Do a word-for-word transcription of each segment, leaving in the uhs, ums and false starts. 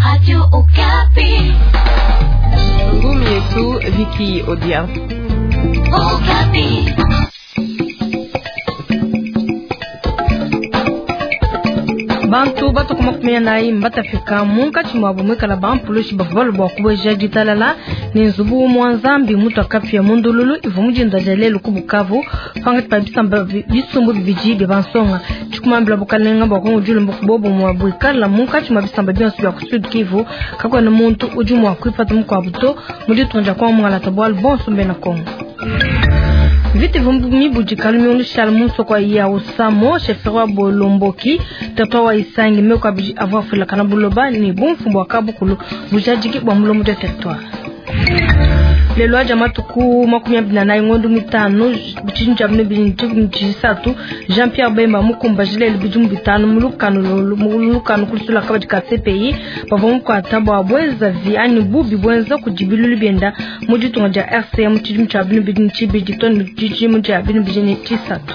Radio Okapi. Ngumi yetu Vicky Odia. Okapi. Bantu bato kuma kumenya nayi mbata fika munka chimwabu mwekala bampulushi bavalo bwakubeja jitalala ni nzubu mwanzambi mutu akapi ya mundululu ivu mujinda jalelu kubukavu fangati pa bisamba bisumbu bibiji bebansonga chikumambila bukalenga bwakongo julu mbukubobo mwabwikala munka chima bisamba byansu bya kusud kivu kakwa na muntu ujumu wa kuifata mkwa buto mudi tunja kwa mwala tabwal bonsu mbena kongo. Vite vumbi bujikalu mionu shalmuso kwa ya usamo shefewa bolomboki tato wa isangi meko abiji avwa fula kana buloba ni bumfumbo wakabu kulu bujajiki bwa mulomu de territoire. Lelo aja matuku makumi abiri na nane ngondu mitano bichinja bine binchisatu Jean-Pierre Bemba mukumba jile bijum bitano mulukanu mulukanu kulisula kabaji ka C P I bavomu kwa tabo abweza vi ani bubi bwenza kujibilu libenda mujitu ngaja R C M chijum cha bine bidinchi bijiton chijum cha bine bijini chisatu.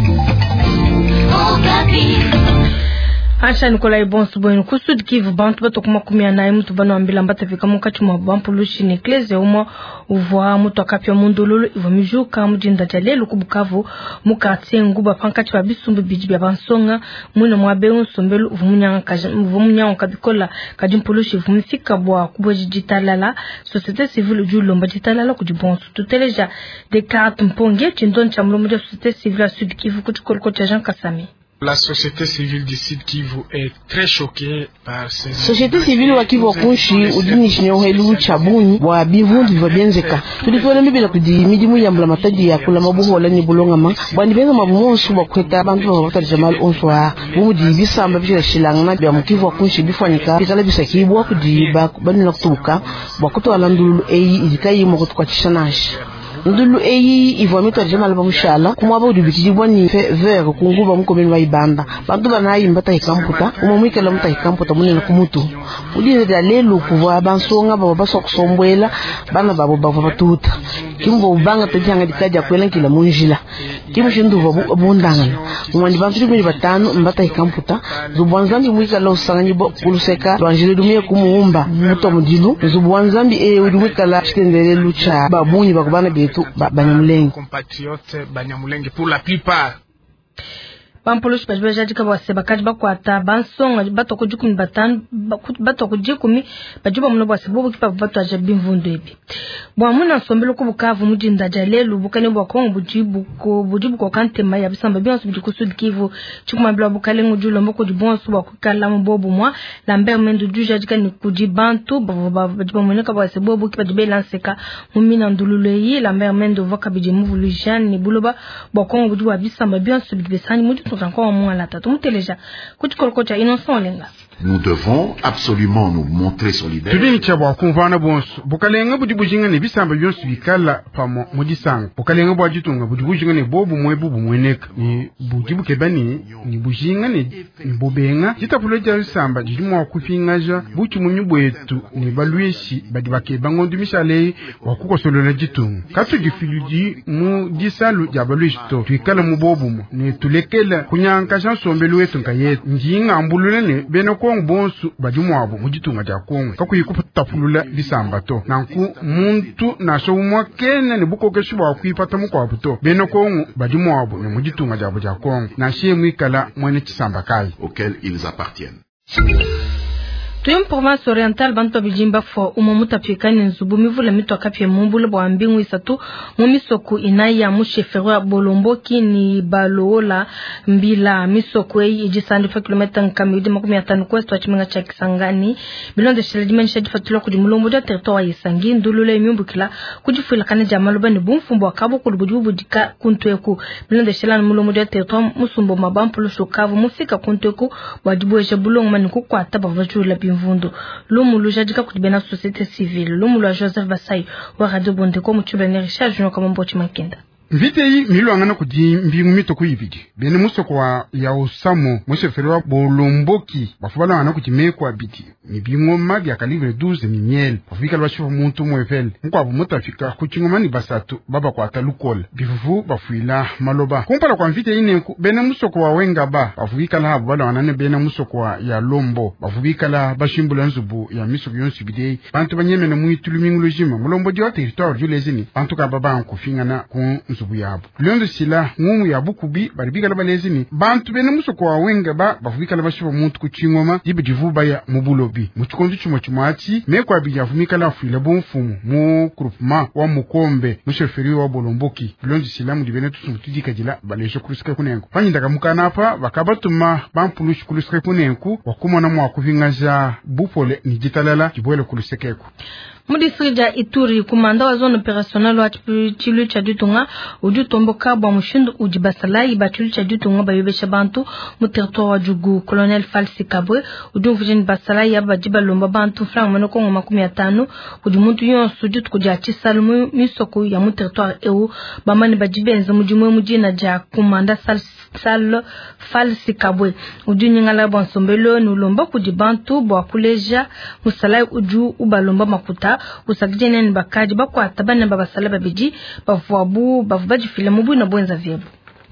Acha Nikola Ibonsu boyinu kusudi kivu bantu bato kuma kumia na imutu bano ambila mbata fika mukati mwa bampulushi ni kleze umo uvoa mutu akapia mundululu ivo mijuka mujinda jalelu kubukavu muka atie nguba pankati wa bisumbu bijibia bansonga mwina mwabe unsombelu uvumunyanga kabikola kajimpulushi uvumifika bwa kubwa jitalala societe civile ujulo mba jitalala kujibonsu tuteleja dekarate mponge chindon cha mlomo de societe civile sud kivu kuchikolko cha Jean Kasami. La société civile du Sud Kivu est très choquée par ces... Société civile wa Kivu kunshi udini shinyo helu chabuni wa bivundu vya benzeka. Tulifona mibila kudi midimu ya mbla matadi ya kula mabuhu wala ni bulonga ma. Bwani benga mabumonsu wa kweta bantu wa watari jamal onswa. Bumudi bisamba bishila shilangana bya mkivu wa kunshi bifanyika. Bitala bisakibu wa kudi bani na kutuka. Wakutu walandulu eyi izikayi mwakutu kwa chishanashi. Ndulu eyi ivomito jamal ba mushala kuma ba udubikiji bwani ver kunguba mukomeni wa ibanda bantu banayi mbata ikamputa umumwike la mta ikamputa munena kumutu udine da lelo kuva bansonga baba basokusombwela bana babo bava batuta kimbo ubanga tejanga dikaja kwela kila munjila kimu shindu babu abundanga umwandi bantu bibiri batano mbata ikamputa zubwanzambi mwika la usanganyi bo kuluseka banjile dumie kumuumba muto mudilu zubwanzambi e udumwika la chitendele lucha babuni bakubana be compatriotes Banyamulenge pour la plupart. Pampulushi bajibeja jika waseba kaji bakwata bansonga bato kujikumi batano bato kujikumi bajuba munobo wasebobo kipa bato aja bimvundo ebi bwa muna sombelo kubukavu mujinda jalelu bukane bwa kongo bujibu ko bujibu ko kantema ya bisamba byansu bijikusudi kivu chikuma bila bukale ngujulo mboko jibonsu bwa kukala mbobo mwa lamber mendu juja jika ni kujibantu bajuba muneka bwa wasebobo kipa jibe lanseka mumina ndulule yi lamber mendu voka bijimuvu lujan ni buloba bwa kongo bujibu bisamba byansu bijibesani mujibu encore moins la tête. Nous devons absolument nous montrer solidaires. Tudini chabo kunvana bonso bukalenga budibujinga ne bisamba byonsu bikala pamo mudisanga bukalenga bwajitunga budibujinga ne bobu mwebu bumweneka ni bujibuke bani ni bujinga ne bobenga jitapuleja bisamba jidimo kufingaja buchu munyubwetu ne balweshi badibake bangondi mishale wakukosolola jitunga katu jifiludi mu disalu jabalwisto tuikala mu bobu mo ne tulekela kunyanka chansombelo wetu nkayetu njinga ambulule ne benoko bonsu bajumwabo mujitunga ja kongo kakuyikupatafulula bisamba to nanku muntu nasomwa kene ne bukoke shibwa kuipata mukwa buto beno kongo bajumwabo ne mujitunga ja ja kongo na shemu ikala mwene chisamba kai auquel ils appartiennent. Tuyum province orientale bantu bijimba fo umamuta pikani nzubu mivula mito akapye mumbulu bwa mbingu isatu mumisoku inaya mushefero bolomboki ni balola mbila misoko ei ijisandi fa kilomita nkamidi makumi atano kwesto achimenga cha Kisangani bilonde shilidimani shadifatula kujimulombo ja territoire isangi ndulule miumbukila kujifula kane jamaluba ni bumfumbo akabo kulubujubu dika kuntueku bilonde shilani mulombo ja territoire musumbo mabampulu shokavu mufika kuntueku wajibu eshe bulongo maniku kwa taba vajula mvundo lumu jadika kutibena société civile lumu la Joseph Basai wa Radio Bondeko muchula ni Richard Junior kama mbochi makenda. Mvite yi milo angana kudi mbingu mito kuibidi. Bene muso kwa ya osamo, mwese feriwa bolomboki, bafubala angana kudi meko abidi. Mbingu magi ya kalivre douze ni miel. Bafubika lwa shifu muntu mwefele. Mkwa abu muta fika kuchingomani basatu, baba kwa atalukola. Bifufu bafuila maloba. Kumpala kwa mvite ine, bene muso kwa wenga ba. Bafubika la bala wanane bene muso kwa ya lombo. Bafubika la bashimbula nzubu ya miso kiyonsi bidei. Bantu banyeme na muitulu mingu lojima. Mulombo diwa territoire julezini. Bantu ka baba ankufingana kun nzubu yabu. Lyondo sila ngumu ya bukubi baribika la balezini. Bantu bene muso kwa wenga ba. Bafubika la bashifu muntu kuchingoma. Dibe divuba ya mubulobi. Muchikondu chumo chumachi. Meko abija fumika la fuila bonfumu. Mu kurupuma wa mukombe. Musheferi wa bolomboki. Lyondo sila mudibene tusumutudi kajila balesho kulusika kunenku. Fanyindaga mukana hapa bakabatuma bampulushi kulusika kunenku. Wakuma na mwa kuvingaza bupole ni jitalala kibwele kulusekeku. Mudistrija Ituri, kumanda wa zone opérationnelle wa chilu cha dutunga uju tomboka bwa mushindu uji basalai ba chilu cha dutunga ba yobesha bantu mu territoire wa Jugu. Colonel Falsi Kabwe uju mfujeni basalai ya bajiba lomba bantu franc manoko ngoma makumi atanu uju muntu yonsu uju kuja chisalu misoko ya mu territoire eu bamani bajibenza mujimwe mujina ja kumanda sal sal Falsi Kabwe uju nyingala bwa sombelo ni lomba kuji bantu bwa kuleja musalai uju ubalomba makuta usagijene ni bakaji bakwa tabana babasala babiji bavuabu bavubaji filmu bu na bwenza vyebu.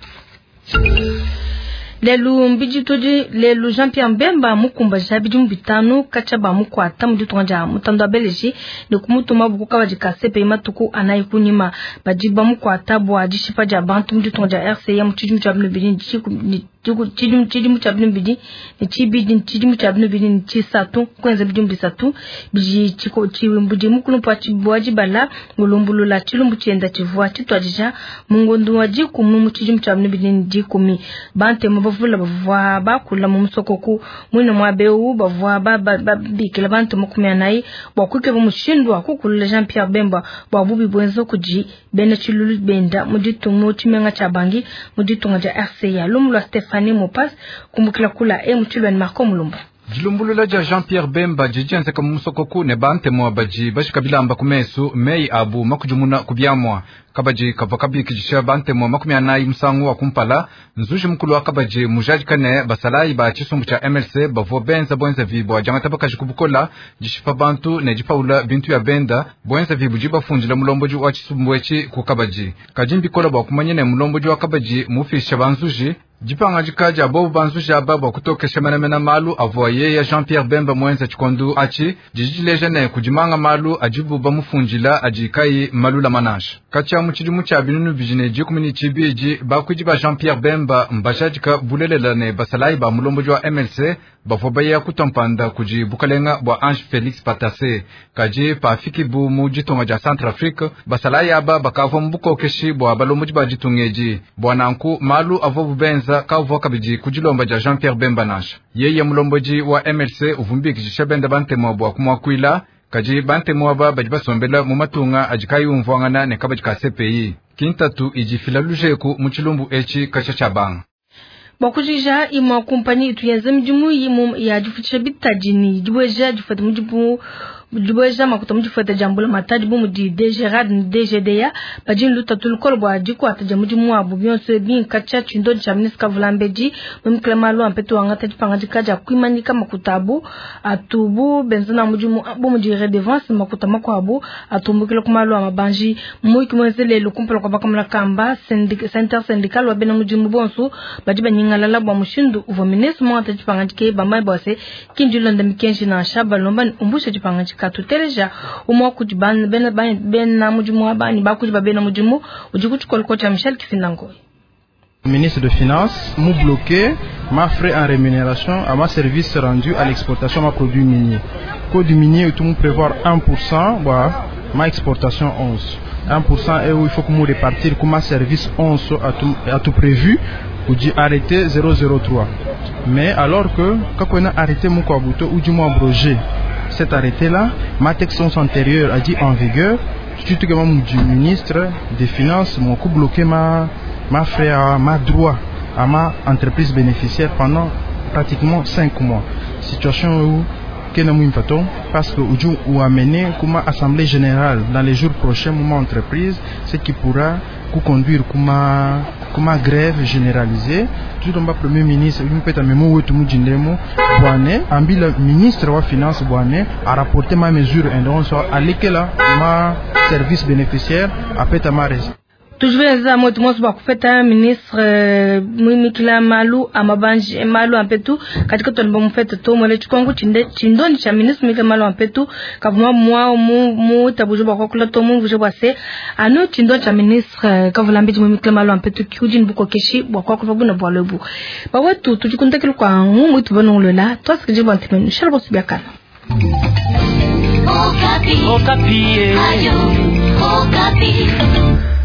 Lelu mbiji toji lelu Jean-Pierre Bemba mukumba jabiji mbitanu kachaba mukwata muditonja mutando beleji ni kumutuma buku kabajika sepe matuku anayikunyima bajiba mukwata bwa jishipa ja bantu muditonja R C M chijum chabne bidin chiku chijum chijum chabne bidin ni chibidin chijum chabne bidin ni chisatu kwenza bidin bisatu biji chiko chiwe mbuje mukulu pa chibwaji bala ngulumbulu la chilumbu chienda chivwa chitwajija mungondu waji kumu chijum chabne bidin jikumi bante bavula bavwa bakula mu musokoku mwino mwabeu bavwa baba bikila bantu makumi anayi bakwike bamushindwa kukula Jean-Pierre Bemba babubi bwenzo kuji bena chilulu benda muditungo chimenga chabangi muditunga ja R C ya lumulwa Stephanie Mopas kumbukila kula e mchilwa ni Marco Mulumba. Jilumbulula ja Jean-Pierre Bemba jijenze kama musokoku ne bante mwa baji bashikabila amba kumesu mei abu makujumuna kubyamwa kabaji kavakabi kijisha bante mwa makumi anayi msangu wa kumpala nzuji mkulu wa kabaji mujaji kane basalai ba chisumbu cha M L C bavo benza bwenza vibo wa jangata baka jikubukola jishipa bantu ne jipaula bintu ya benda bwenza vibu jiba funjila mulomboju wa chisumbu wechi kukabaji kajimbi kola ba kumanyene mulomboju wa kabaji mufisha banzuji jipanga jikaja bobu banzuji ababa kutokesha menamena malu avoye ya Jean-Pierre Bemba mwenza chikondu achi jijileja ne kujimanga malu ajibu bamufunjila ajikai malu la manash kacha muchidimu cha binunu bijine jikumini chibiji bakujiba Jean-Pierre Bemba mbashajika bulelela ne basalai ba mulomboju wa M L C bafobaya kutompanda kuji bukalenga bwa Ange Felix Patase kaji pafiki bu mujitonga ja Centrafrique basalai aba bakavo mbuko keshi bwa balomboju ba jitungeji bwananku malu avobu benza kavo kabiji kujilomba ja Jean-Pierre Bemba nash yeye mulomboji wa M L C uvumbiki jishabenda bante mwabwa kumwakuila kaji bante mwaba bajiba sombela mumatunga ajikayi umvwangana ne kabajika C P I kintatu ijifila lujeku muchilumbu echi kachachabanga. Bakujija ima kompani tuyenze mjimu yimu ya jufitisha bitajini jibweja jufata mjibu Dubweja makuta mjifata jambula mataji bumu di D G R A D ni D G D ya bajini luta tulukolo ajiko ataja mjimu wa bubionso bin kacha chindo jamiska vulambeji mklemalo ampetu wangata jipangajikaja kuimanika makutabu atubu benzana mjimu bumu di redevance makuta makwabu atumbukilo kumalo wa mabanji mwiki mwezele lukumpelo kwa bakamula kamba center syndical wa bena mjimu bonsu bajiba nyingalala bwa mshindu uvominesu mwata jipangajike bambai bwase kinjulanda mikenji na shaba lombani umbusha jipangajike katuteleja umwa kujiban ben ben na mujimu abani bakujiba ben na mujimu ujikuchukol kocha Michel Kifindango. Ministre de Finances m'a bloqué ma frais en rémunération à ma service rendu à l'exportation de ma produits miniers. Code minier tout le monde prévoir un pour cent, bah, ma exportation onze. un pour cent et où il faut que nous répartir comme ma service onze à tout, à tout prévu pour dire arrêter zéro zéro trois. Mais alors que quand on a arrêté mon kwabuto ou du moins abrogé cet arrêté-là, ma texte antérieure a dit en vigueur, surtout que mon ministre des Finances m'a bloqué ma, ma fait ma droit à ma entreprise bénéficiaire pendant pratiquement cinq mois. Situation où que nous avons parce que nous avons amené comme assemblée générale dans les jours prochains, mon entreprise, ce qui pourra kuconduire kuma kuma grève généralisée. Tout le premier ministre il peut même wetu mujindemo bwane ambila ministre wa finance bwane a rapporté ma mesure indonso alekela ma service bénéficiaire apeta ma res. Toujours les amours de Mosba kufeta ministre Mwimikila Malu amabanji Malu ampetu katika tonba mfeta to mwele chukongo chinde chindoni cha ministre Mwimikila Malu ampetu kavuma mwa mu mu tabujuba kwa kula to mu vujeba se anu chindoni cha ministre kavulambi Mwimikila Malu ampetu kiujin buko keshi bwa kwa kwa buna bwa lebu ba watu tujikunta kilu kwa ngumu tubano lola to askijibu antimenu shalbo subiakana Okapi Okapi Ayo Okapi